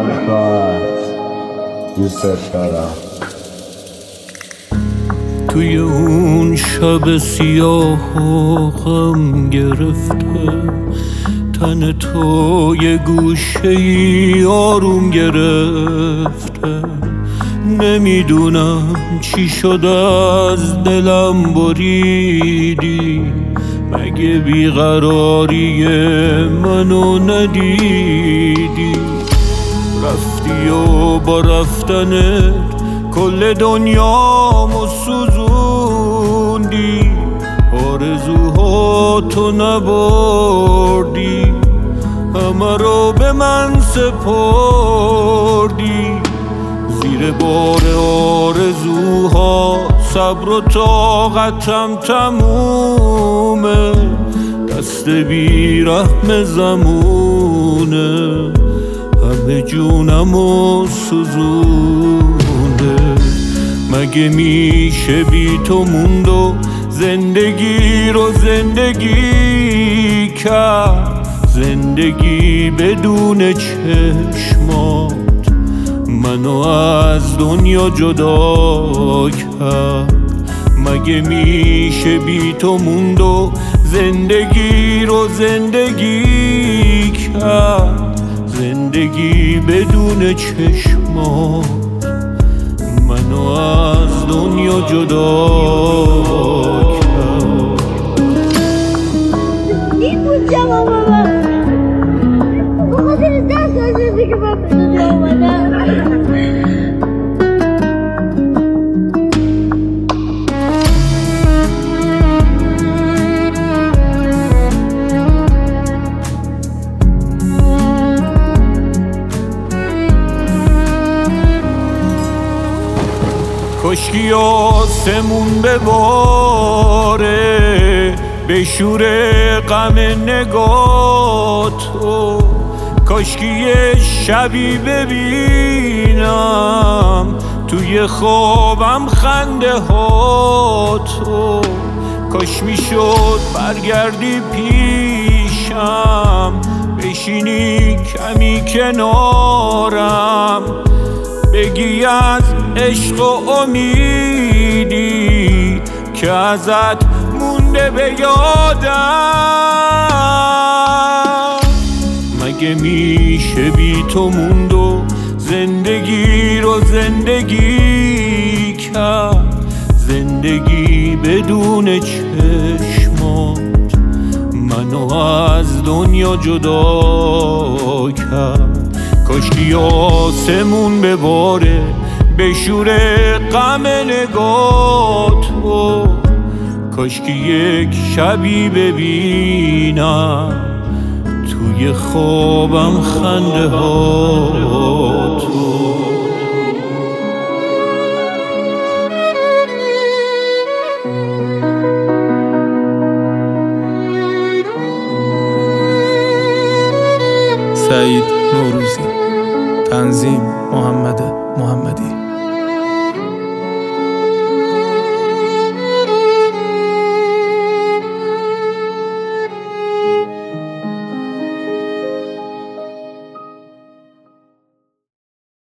دوست دارم. توی اون شب سیاه و غم گرفته، تن تو یه گوشه ای آروم گرفته. نمیدونم چی شده از دلم بریدی، مگه بیقراری منو ندیدی؟ رفتی و با رفتنت کل دنیامو سوزوندی، آرزوهاتو نبردی، همه رو به من سپردی. زیر بار آرزوها صبر و طاقتم تمومه، دست بی رحم زمونه، همه جونمو سوزونده. مگه میشه بی تو موند و زندگی رو زندگی کرد؟ زندگی بدون چشمات منو از دنیا جدا کرد. مگه میشه بی تو موند و زندگی رو زندگی کرد؟ زندگی بدون چشمات منو از دنیا جدا کرد. این بود جواب من. بخاطر دست آزادی که من به دنیا آمدم. کاشکی آسمون بباره به شور غم نگاتو، کاشکی یه شبی ببینم توی خوابم خنده هاتو. کاش میشد برگردی پیشم، بشینی کمی کنارم، بگی از عشق و امیدی که ازت مونده به یادم. مگه میشه بی تو موند و زندگی رو زندگی کرد؟ زندگی بدون چشمات منو از دنیا جدا کرد. کاشکی آسمون بباره به شور غم نگاتو، کاشکی یک شبی ببینم توی خوابم خنده هاتو. سعید نوروزی، تنظیم محمد محمدی.